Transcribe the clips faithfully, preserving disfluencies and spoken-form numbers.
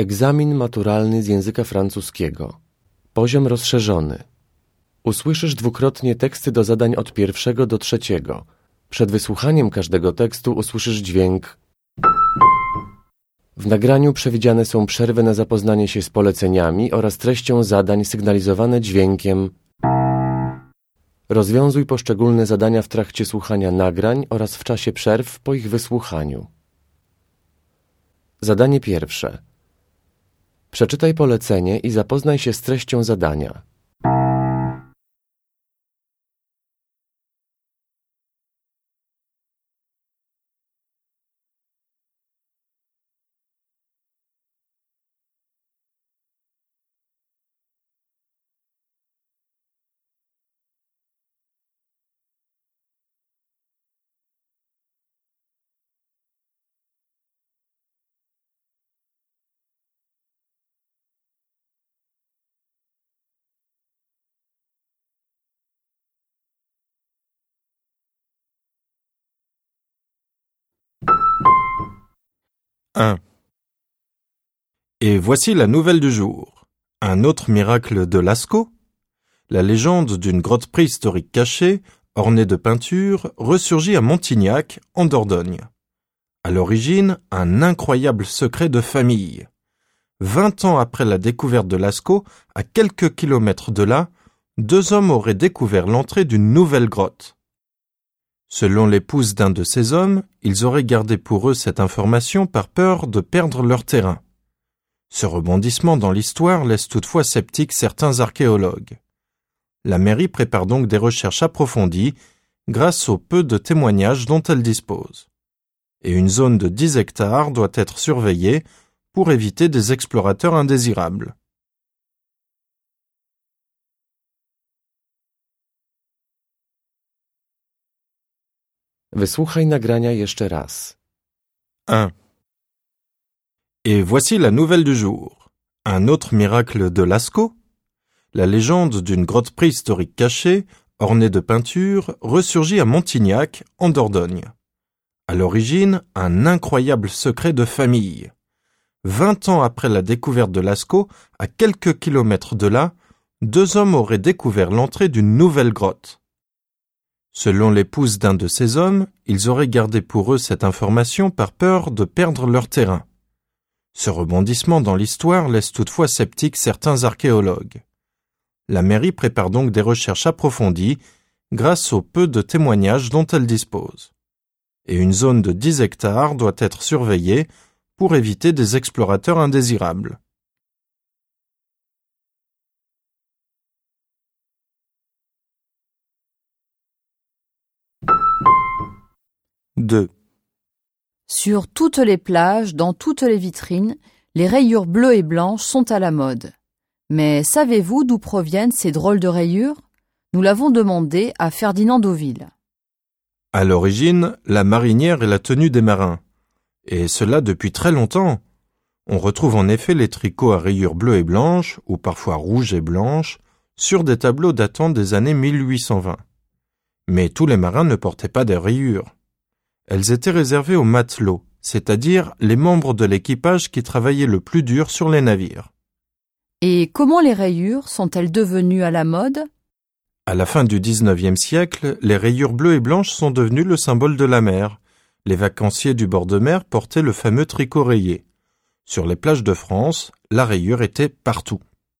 Egzamin maturalny z języka francuskiego. Poziom rozszerzony. Usłyszysz dwukrotnie teksty do zadań od pierwszego do trzeciego. Przed wysłuchaniem każdego tekstu usłyszysz dźwięk. W nagraniu przewidziane są przerwy na zapoznanie się z poleceniami oraz treścią zadań sygnalizowane dźwiękiem. Rozwiązuj poszczególne zadania w trakcie słuchania nagrań oraz w czasie przerw po ich wysłuchaniu. Zadanie pierwsze. Przeczytaj polecenie i zapoznaj się z treścią zadania. un. Et voici la nouvelle du jour. Un autre miracle de Lascaux. La légende d'une grotte préhistorique cachée, ornée de peintures, ressurgit à Montignac, en Dordogne. À l'origine, un incroyable secret de famille. Vingt ans après la découverte de Lascaux, à quelques kilomètres de là, deux hommes auraient découvert l'entrée d'une nouvelle grotte. Selon l'épouse d'un de ces hommes, ils auraient gardé pour eux cette information par peur de perdre leur terrain. Ce rebondissement dans l'histoire laisse toutefois sceptiques certains archéologues. La mairie prépare donc des recherches approfondies grâce au peu de témoignages dont elle dispose. Et une zone de dix hectares doit être surveillée pour éviter des explorateurs indésirables. Wysłuchaj nagrania jeszcze raz. un. Et voici la nouvelle du jour. Un autre miracle de Lascaux. La légende d'une grotte préhistorique cachée, ornée de peintures, ressurgit à Montignac, en Dordogne. À l'origine, un incroyable secret de famille. Vingt ans après la découverte de Lascaux, à quelques kilomètres de là, deux hommes auraient découvert l'entrée d'une nouvelle grotte. Selon l'épouse d'un de ces hommes, ils auraient gardé pour eux cette information par peur de perdre leur terrain. Ce rebondissement dans l'histoire laisse toutefois sceptiques certains archéologues. La mairie prépare donc des recherches approfondies grâce au peu de témoignages dont elle dispose. Et une zone de dix hectares doit être surveillée pour éviter des explorateurs indésirables. deux. Sur toutes les plages, dans toutes les vitrines, les rayures bleues et blanches sont à la mode. Mais savez-vous d'où proviennent ces drôles de rayures? Nous l'avons demandé à Ferdinand Deauville. À l'origine, la marinière est la tenue des marins. Et cela depuis très longtemps. On retrouve en effet les tricots à rayures bleues et blanches, ou parfois rouges et blanches, sur des tableaux datant des années mille huit cent vingt. Mais tous les marins ne portaient pas des rayures. Elles étaient réservées aux matelots, c'est-à-dire les membres de l'équipage qui travaillaient le plus dur sur les navires. Et comment les rayures sont-elles devenues à la mode? À la fin du dix-neuvième siècle, les rayures bleues et blanches sont devenues le symbole de la mer. Les vacanciers du bord de mer portaient le fameux tricot rayé. Sur les plages de France, la rayure était partout.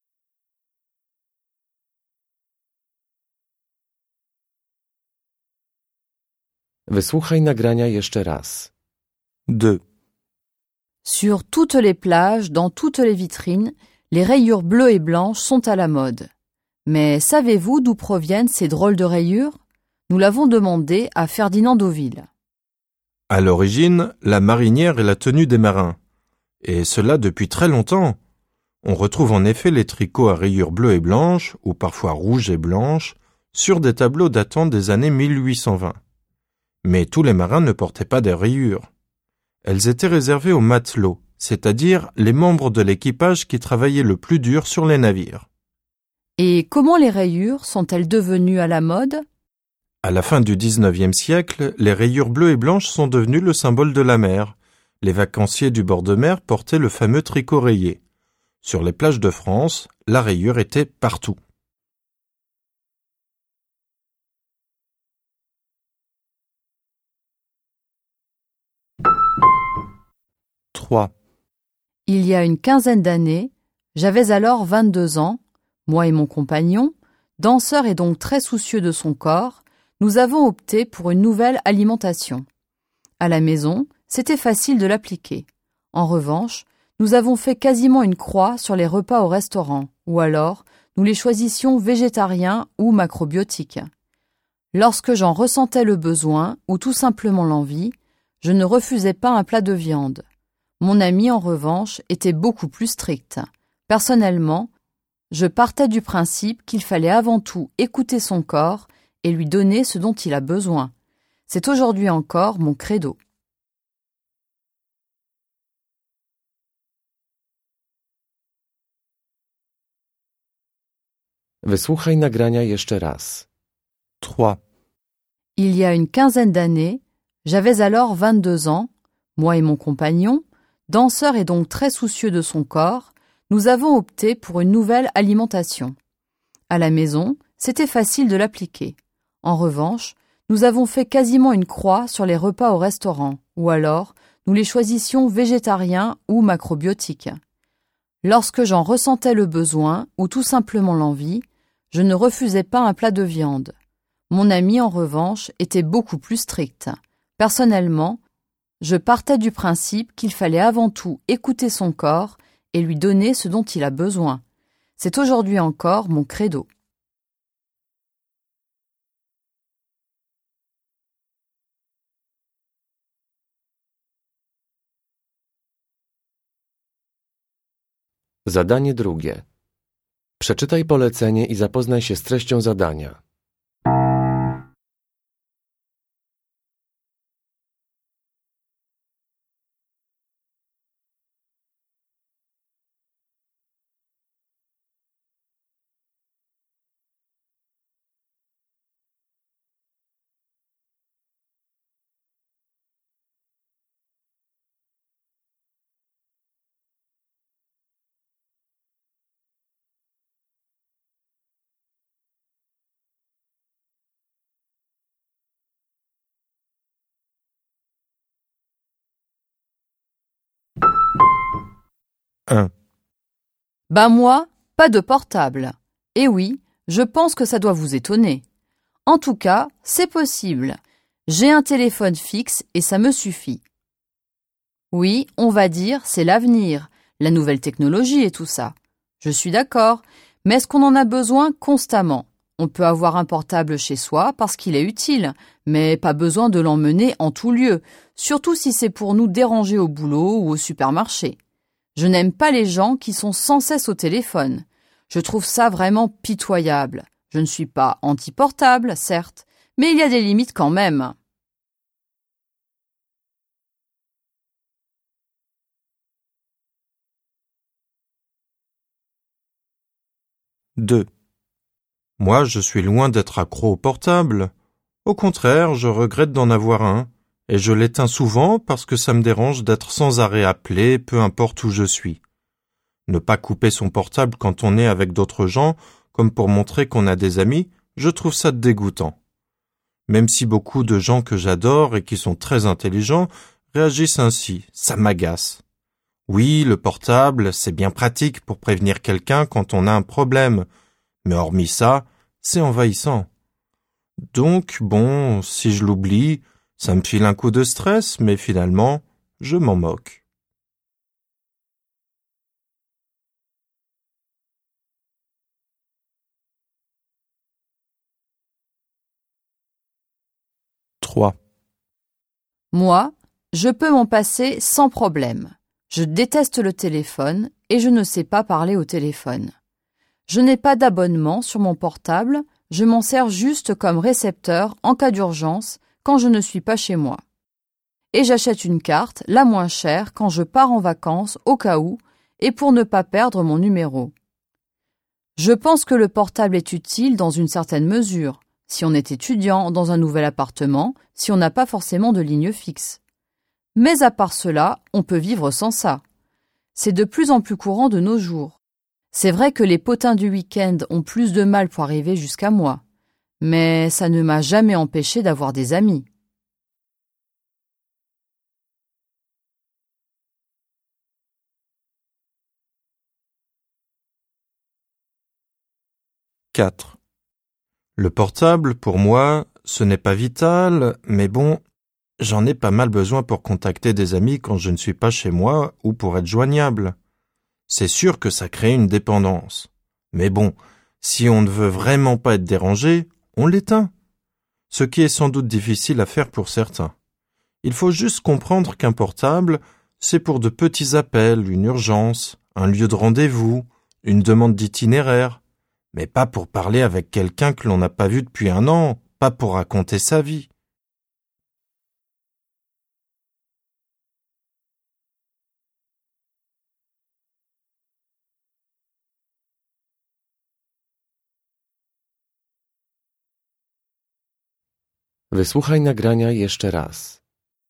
Wysłuchaj nagrania jeszcze raz. deux. Sur toutes les plages, dans toutes les vitrines, les rayures bleues et blanches sont à la mode. Mais savez-vous d'où proviennent ces drôles de rayures? Nous l'avons demandé à Ferdinand Deauville. À l'origine, la marinière est la tenue des marins. Et cela depuis très longtemps. On retrouve en effet les tricots à rayures bleues et blanches, ou parfois rouges et blanches, sur des tableaux datant des années mille huit cent vingt. Mais tous les marins ne portaient pas des rayures. Elles étaient réservées aux matelots, c'est-à-dire les membres de l'équipage qui travaillaient le plus dur sur les navires. Et comment les rayures sont-elles devenues à la mode? À la fin du dix-neuvième siècle, les rayures bleues et blanches sont devenues le symbole de la mer. Les vacanciers du bord de mer portaient le fameux tricot rayé. Sur les plages de France, la rayure était partout. trois. Il y a une quinzaine d'années, j'avais alors vingt-deux ans, moi et mon compagnon, danseur et donc très soucieux de son corps, nous avons opté pour une nouvelle alimentation. À la maison, c'était facile de l'appliquer. En revanche, nous avons fait quasiment une croix sur les repas au restaurant, ou alors nous les choisissions végétariens ou macrobiotiques. Lorsque j'en ressentais le besoin ou tout simplement l'envie, je ne refusais pas un plat de viande. Mon ami, en revanche, était beaucoup plus strict. Personnellement, je partais du principe qu'il fallait avant tout écouter son corps et lui donner ce dont il a besoin. C'est aujourd'hui encore mon credo. Wysłuchaj nagrania jeszcze raz. trois. Il y a une quinzaine d'années, j'avais alors vingt-deux ans, moi et mon compagnon, danseur et donc très soucieux de son corps, nous avons opté pour une nouvelle alimentation. À la maison, c'était facile de l'appliquer. En revanche, nous avons fait quasiment une croix sur les repas au restaurant, ou alors nous les choisissions végétariens ou macrobiotiques. Lorsque j'en ressentais le besoin ou tout simplement l'envie, je ne refusais pas un plat de viande. Mon ami, en revanche, était beaucoup plus strict. Personnellement, je partais du principe qu'il fallait avant tout écouter son corps et lui donner ce dont il a besoin. C'est aujourd'hui encore mon credo. Zadanie drugie. Przeczytaj polecenie i zapoznaj się z treścią zadania. un. Bah moi, pas de portable. Et oui, je pense que ça doit vous étonner. En tout cas, c'est possible. J'ai un téléphone fixe et ça me suffit. Oui, on va dire, c'est l'avenir, la nouvelle technologie et tout ça. Je suis d'accord, mais est-ce qu'on en a besoin constamment? On peut avoir un portable chez soi parce qu'il est utile, mais pas besoin de l'emmener en tout lieu, surtout si c'est pour nous déranger au boulot ou au supermarché. Je n'aime pas les gens qui sont sans cesse au téléphone. Je trouve ça vraiment pitoyable. Je ne suis pas anti-portable, certes, mais il y a des limites quand même. deux. Moi, je suis loin d'être accro au portable. Au contraire, je regrette d'en avoir un, et je l'éteins souvent parce que ça me dérange d'être sans arrêt appelé, peu importe où je suis. Ne pas couper son portable quand on est avec d'autres gens, comme pour montrer qu'on a des amis, je trouve ça dégoûtant. Même si beaucoup de gens que j'adore et qui sont très intelligents réagissent ainsi, ça m'agace. Oui, le portable, c'est bien pratique pour prévenir quelqu'un quand on a un problème, mais hormis ça, c'est envahissant. Donc, bon, si je l'oublie, ça me file un coup de stress, mais finalement, je m'en moque. trois. Moi, je peux m'en passer sans problème. Je déteste le téléphone et je ne sais pas parler au téléphone. Je n'ai pas d'abonnement sur mon portable, je m'en sers juste comme récepteur en cas d'urgence quand je ne suis pas chez moi. Et j'achète une carte, la moins chère, quand je pars en vacances au cas où et pour ne pas perdre mon numéro. Je pense que le portable est utile dans une certaine mesure, si on est étudiant dans un nouvel appartement, si on n'a pas forcément de ligne fixe. Mais à part cela, on peut vivre sans ça. C'est de plus en plus courant de nos jours. C'est vrai que les potins du week-end ont plus de mal pour arriver jusqu'à moi, mais ça ne m'a jamais empêché d'avoir des amis. quatre. Le portable, pour moi, ce n'est pas vital, mais bon, j'en ai pas mal besoin pour contacter des amis quand je ne suis pas chez moi ou pour être joignable. C'est sûr que ça crée une dépendance. Mais bon, si on ne veut vraiment pas être dérangé, on l'éteint. Ce qui est sans doute difficile à faire pour certains. Il faut juste comprendre qu'un portable, c'est pour de petits appels, une urgence, un lieu de rendez-vous, une demande d'itinéraire, mais pas pour parler avec quelqu'un que l'on n'a pas vu depuis un an, pas pour raconter sa vie. Wysłuchaj nagrania jeszcze raz.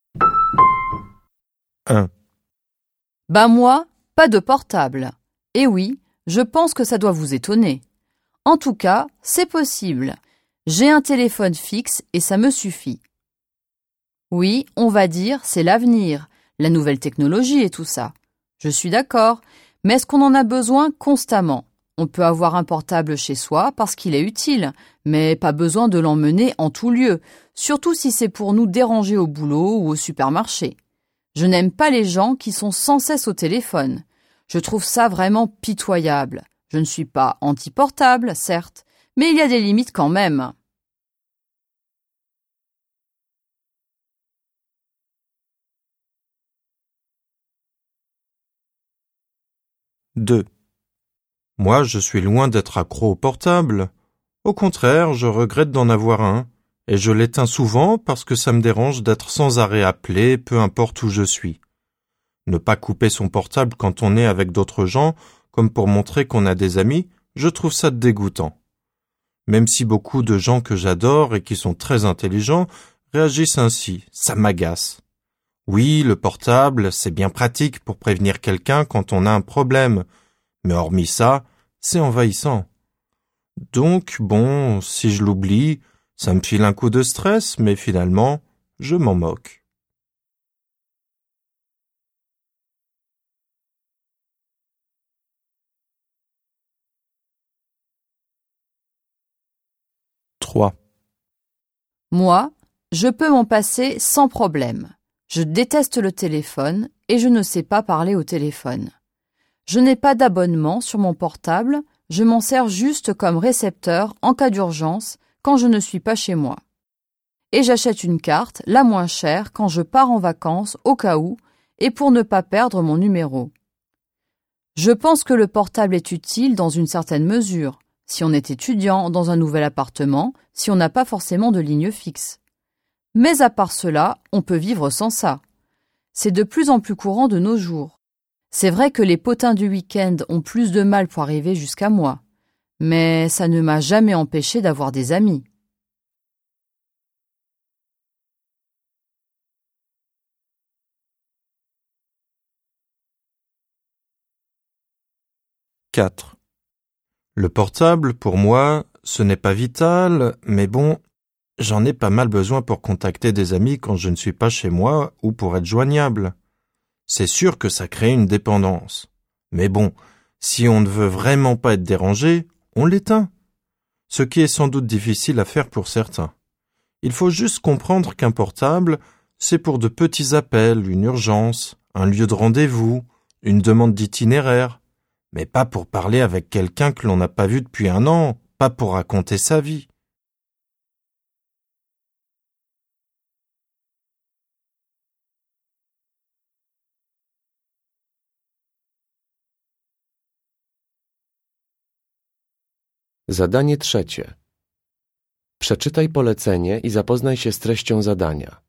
un. Bah moi, pas de portable. Et oui, je pense que ça doit vous étonner. En tout cas, c'est possible. J'ai un téléphone fixe et ça me suffit. Oui, on va dire, c'est l'avenir, la nouvelle technologie et tout ça. Je suis d'accord, mais est-ce qu'on en a besoin constamment? On peut avoir un portable chez soi parce qu'il est utile, mais pas besoin de l'emmener en tout lieu, surtout si c'est pour nous déranger au boulot ou au supermarché. Je n'aime pas les gens qui sont sans cesse au téléphone. Je trouve ça vraiment pitoyable. Je ne suis pas anti-portable, certes, mais il y a des limites quand même. deux. Moi, je suis loin d'être accro au portable. Au contraire, je regrette d'en avoir un, et je l'éteins souvent parce que ça me dérange d'être sans arrêt appelé, peu importe où je suis. Ne pas couper son portable quand on est avec d'autres gens, comme pour montrer qu'on a des amis, je trouve ça dégoûtant. Même si beaucoup de gens que j'adore et qui sont très intelligents réagissent ainsi, ça m'agace. Oui, le portable, c'est bien pratique pour prévenir quelqu'un quand on a un problème, mais hormis ça, c'est envahissant. Donc, bon, si je l'oublie, ça me file un coup de stress, mais finalement, je m'en moque. trois. Moi, je peux m'en passer sans problème. Je déteste le téléphone et je ne sais pas parler au téléphone. Je n'ai pas d'abonnement sur mon portable, je m'en sers juste comme récepteur en cas d'urgence quand je ne suis pas chez moi. Et j'achète une carte, la moins chère, quand je pars en vacances au cas où et pour ne pas perdre mon numéro. Je pense que le portable est utile dans une certaine mesure, si on est étudiant dans un nouvel appartement, si on n'a pas forcément de ligne fixe. Mais à part cela, on peut vivre sans ça. C'est de plus en plus courant de nos jours. C'est vrai que les potins du week-end ont plus de mal pour arriver jusqu'à moi, mais ça ne m'a jamais empêché d'avoir des amis. quatre. Le portable, pour moi, ce n'est pas vital, mais bon, j'en ai pas mal besoin pour contacter des amis quand je ne suis pas chez moi ou pour être joignable. C'est sûr que ça crée une dépendance. Mais bon, si on ne veut vraiment pas être dérangé, on l'éteint. Ce qui est sans doute difficile à faire pour certains. Il faut juste comprendre qu'un portable, c'est pour de petits appels, une urgence, un lieu de rendez-vous, une demande d'itinéraire, mais pas pour parler avec quelqu'un que l'on n'a pas vu depuis un an, pas pour raconter sa vie. Zadanie trzecie. Przeczytaj polecenie i zapoznaj się z treścią zadania.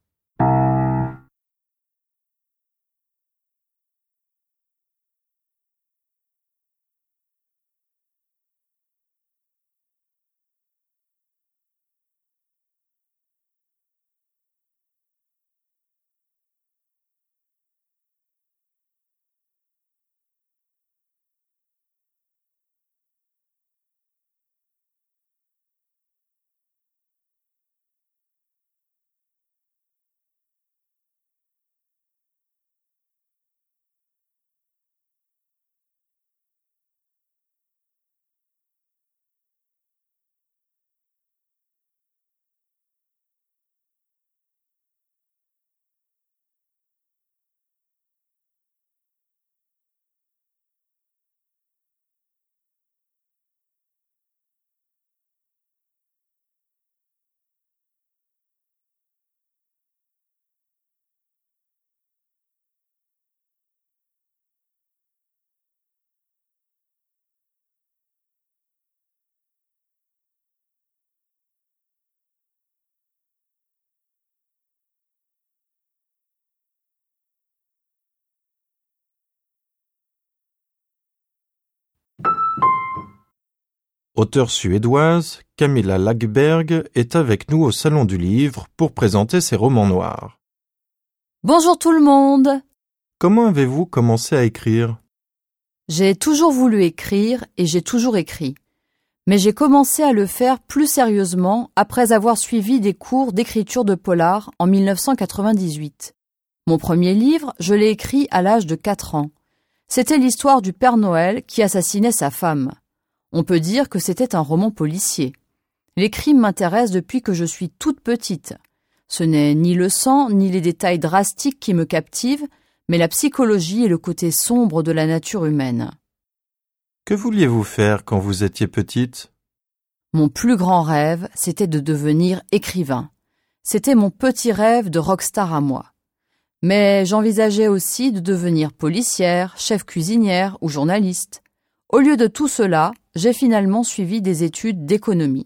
Auteure suédoise, Camilla Läckberg est avec nous au Salon du Livre pour présenter ses romans noirs. Bonjour tout le monde! Comment avez-vous commencé à écrire? J'ai toujours voulu écrire et j'ai toujours écrit. Mais j'ai commencé à le faire plus sérieusement après avoir suivi des cours d'écriture de polar en mille neuf cent quatre-vingt-dix-huit. Mon premier livre, je l'ai écrit à l'âge de quatre ans. C'était l'histoire du Père Noël qui assassinait sa femme. On peut dire que c'était un roman policier. Les crimes m'intéressent depuis que je suis toute petite. Ce n'est ni le sang, ni les détails drastiques qui me captivent, mais la psychologie et le côté sombre de la nature humaine. Que vouliez-vous faire quand vous étiez petite? Mon plus grand rêve, c'était de devenir écrivain. C'était mon petit rêve de rockstar à moi. Mais j'envisageais aussi de devenir policière, chef cuisinière ou journaliste. Au lieu de tout cela, j'ai finalement suivi des études d'économie.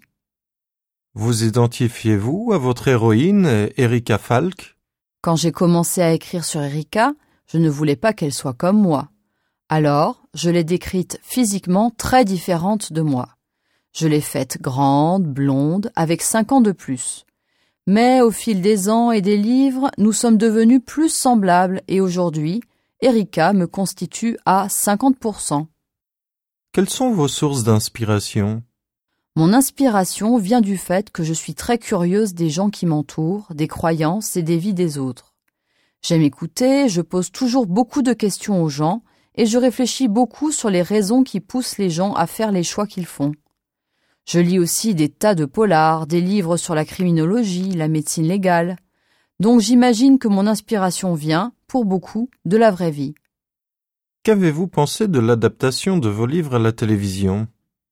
Vous identifiez-vous à votre héroïne, Erika Falk? Quand j'ai commencé à écrire sur Erika, je ne voulais pas qu'elle soit comme moi. Alors, je l'ai décrite physiquement très différente de moi. Je l'ai faite grande, blonde, avec cinq ans de plus. Mais au fil des ans et des livres, nous sommes devenus plus semblables et aujourd'hui, Erika me constitue à cinquante pour cent. Quelles sont vos sources d'inspiration? Mon inspiration vient du fait que je suis très curieuse des gens qui m'entourent, des croyances et des vies des autres. J'aime écouter, je pose toujours beaucoup de questions aux gens et je réfléchis beaucoup sur les raisons qui poussent les gens à faire les choix qu'ils font. Je lis aussi des tas de polars, des livres sur la criminologie, la médecine légale. Donc j'imagine que mon inspiration vient, pour beaucoup, de la vraie vie. Qu'avez-vous pensé de l'adaptation de vos livres à la télévision?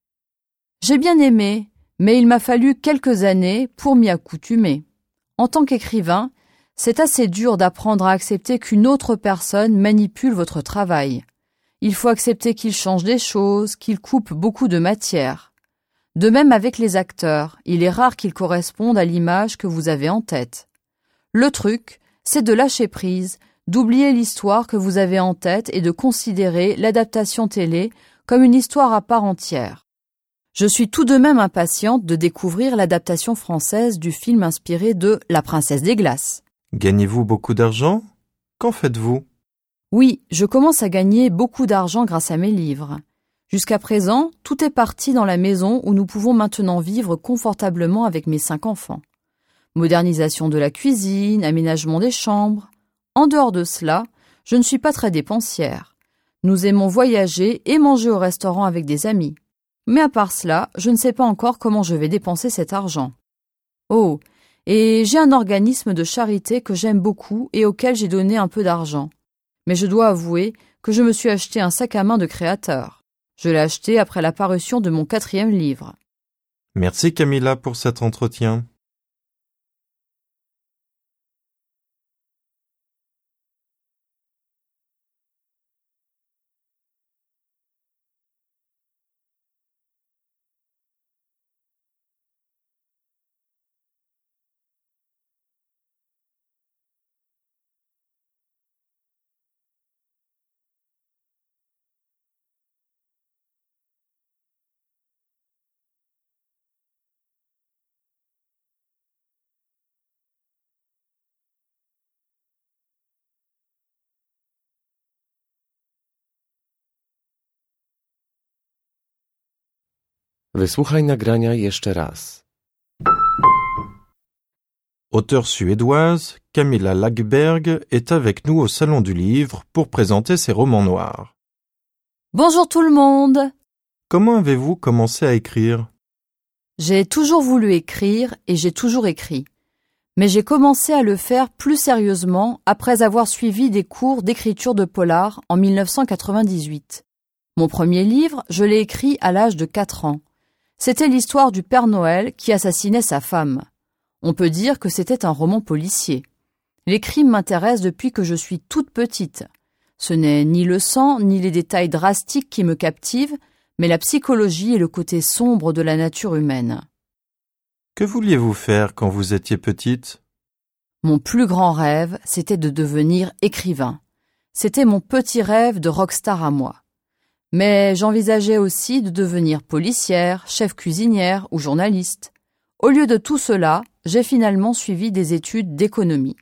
J'ai bien aimé, mais il m'a fallu quelques années pour m'y accoutumer. En tant qu'écrivain, c'est assez dur d'apprendre à accepter qu'une autre personne manipule votre travail. Il faut accepter qu'il change des choses, qu'il coupe beaucoup de matière. De même avec les acteurs, il est rare qu'ils correspondent à l'image que vous avez en tête. Le truc, c'est de lâcher prise, d'oublier l'histoire que vous avez en tête et de considérer l'adaptation télé comme une histoire à part entière. Je suis tout de même impatiente de découvrir l'adaptation française du film inspiré de La Princesse des Glaces. Gagnez-vous beaucoup d'argent? Qu'en faites-vous? Oui, je commence à gagner beaucoup d'argent grâce à mes livres. Jusqu'à présent, tout est parti dans la maison où nous pouvons maintenant vivre confortablement avec mes cinq enfants. Modernisation de la cuisine, aménagement des chambres. En dehors de cela, je ne suis pas très dépensière. Nous aimons voyager et manger au restaurant avec des amis. Mais à part cela, je ne sais pas encore comment je vais dépenser cet argent. Oh, et j'ai un organisme de charité que j'aime beaucoup et auquel j'ai donné un peu d'argent. Mais je dois avouer que je me suis acheté un sac à main de créateur. Je l'ai acheté après la parution de mon quatrième livre. Merci Camilla pour cet entretien. Wysłuchaj nagrania jeszcze raz. Auteure suédoise, Camilla Läckberg est avec nous au Salon du Livre pour présenter ses romans noirs. Bonjour tout le monde! Comment avez-vous commencé à écrire? J'ai toujours voulu écrire et j'ai toujours écrit. Mais j'ai commencé à le faire plus sérieusement après avoir suivi des cours d'écriture de polar en mille neuf cent quatre-vingt-dix-huit. Mon premier livre, je l'ai écrit à l'âge de quatre ans. C'était l'histoire du Père Noël qui assassinait sa femme. On peut dire que c'était un roman policier. Les crimes m'intéressent depuis que je suis toute petite. Ce n'est ni le sang, ni les détails drastiques qui me captivent, mais la psychologie et le côté sombre de la nature humaine. Que vouliez-vous faire quand vous étiez petite? Mon plus grand rêve, c'était de devenir écrivain. C'était mon petit rêve de rockstar à moi. Mais j'envisageais aussi de devenir policière, chef cuisinière ou journaliste. Au lieu de tout cela, j'ai finalement suivi des études d'économie.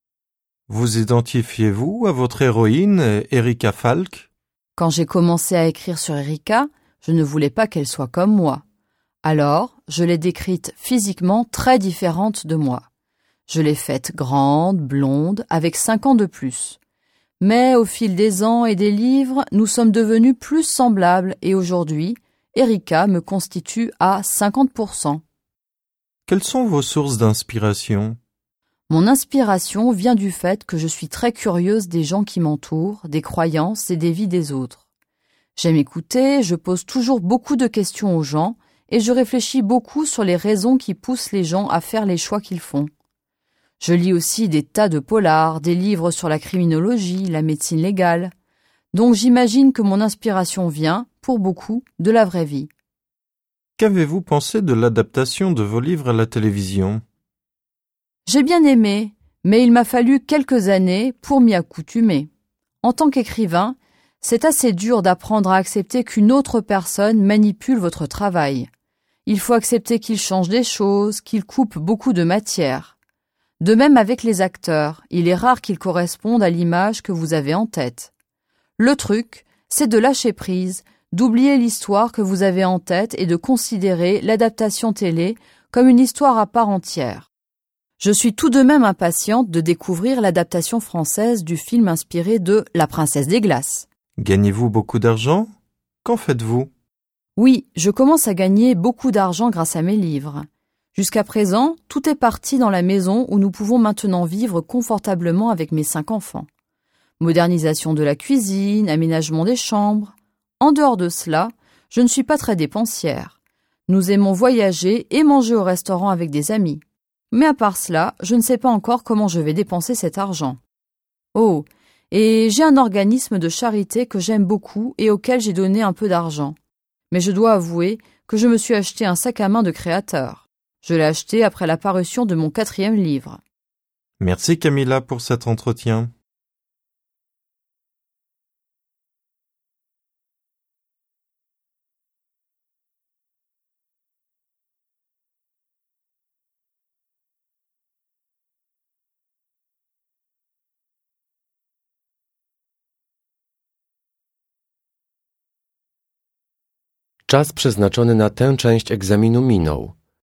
Vous identifiez-vous à votre héroïne, Erika Falk? Quand j'ai commencé à écrire sur Erika, je ne voulais pas qu'elle soit comme moi. Alors, je l'ai décrite physiquement très différente de moi. Je l'ai faite grande, blonde, avec cinq ans de plus. Mais au fil des ans et des livres, nous sommes devenus plus semblables et aujourd'hui, Erika me constitue à cinquante pour cent. Quelles sont vos sources d'inspiration? Mon inspiration vient du fait que je suis très curieuse des gens qui m'entourent, des croyances et des vies des autres. J'aime écouter, je pose toujours beaucoup de questions aux gens et je réfléchis beaucoup sur les raisons qui poussent les gens à faire les choix qu'ils font. Je lis aussi des tas de polars, des livres sur la criminologie, la médecine légale. Donc j'imagine que mon inspiration vient, pour beaucoup, de la vraie vie. Qu'avez-vous pensé de l'adaptation de vos livres à la télévision? J'ai bien aimé, mais il m'a fallu quelques années pour m'y accoutumer. En tant qu'écrivain, c'est assez dur d'apprendre à accepter qu'une autre personne manipule votre travail. Il faut accepter qu'il change des choses, qu'il coupe beaucoup de matière. De même avec les acteurs, il est rare qu'ils correspondent à l'image que vous avez en tête. Le truc, c'est de lâcher prise, d'oublier l'histoire que vous avez en tête et de considérer l'adaptation télé comme une histoire à part entière. Je suis tout de même impatiente de découvrir l'adaptation française du film inspiré de La Princesse des Glaces. Gagnez-vous beaucoup d'argent? Qu'en faites-vous? Oui, je commence à gagner beaucoup d'argent grâce à mes livres. Jusqu'à présent, tout est parti dans la maison où nous pouvons maintenant vivre confortablement avec mes cinq enfants. Modernisation de la cuisine, aménagement des chambres. En dehors de cela, je ne suis pas très dépensière. Nous aimons voyager et manger au restaurant avec des amis. Mais à part cela, je ne sais pas encore comment je vais dépenser cet argent. Oh, et j'ai un organisme de charité que j'aime beaucoup et auquel j'ai donné un peu d'argent. Mais je dois avouer que je me suis acheté un sac à main de créateur. Je l'ai acheté après la parution de mon quatrième livre. Merci Camilla pour cet entretien. Czas przeznaczony na tę część egzaminu minął.